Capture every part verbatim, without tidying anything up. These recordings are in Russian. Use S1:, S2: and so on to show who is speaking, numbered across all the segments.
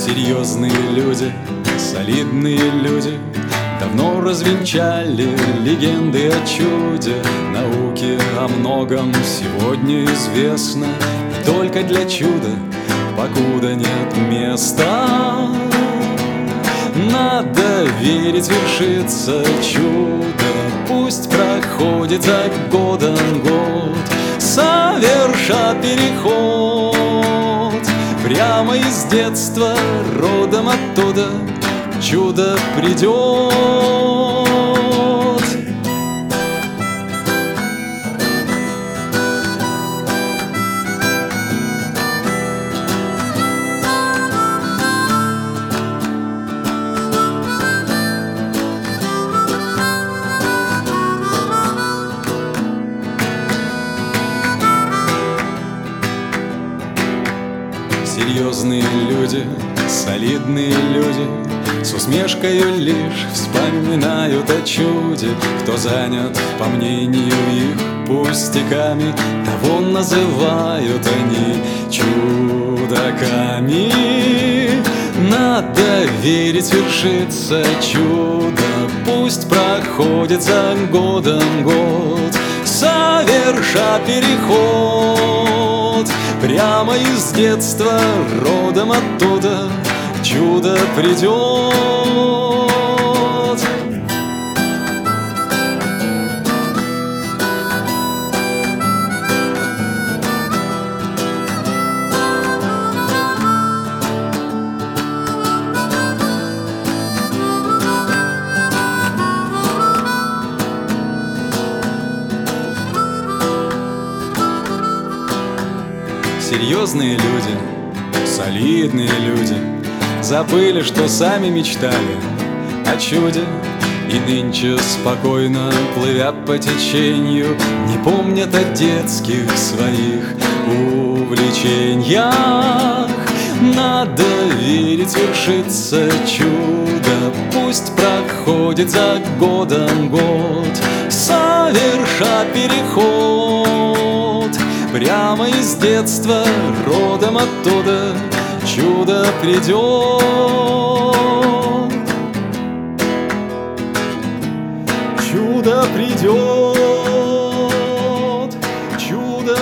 S1: Серьезные люди, солидные люди давно развенчали легенды о чуде. Науке о многом сегодня известно, и только для чуда покуда нет места. Надо верить, вершится чудо, пусть проходит за годом год, соверша переход прямо из детства, родом оттуда чудо придет. Серьезные люди, солидные люди с усмешкою лишь вспоминают о чуде. Кто занят, по мнению их, пустяками, того называют они чудаками. Надо верить, вершится чудо, пусть проходит за годом год, соверша переход прямо из детства, родом оттуда чудо придет. Серьезные люди, солидные люди забыли, что сами мечтали о чуде, и нынче спокойно, плывя по течению, не помнят о детских своих увлечениях. Надо верить, вершится чудо, пусть проходит за годом год, соверша переход прямо из детства, родом оттуда чудо придет. Чудо придет, чудо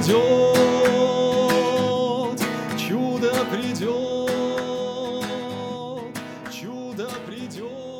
S1: придет, чудо придет, чудо придет.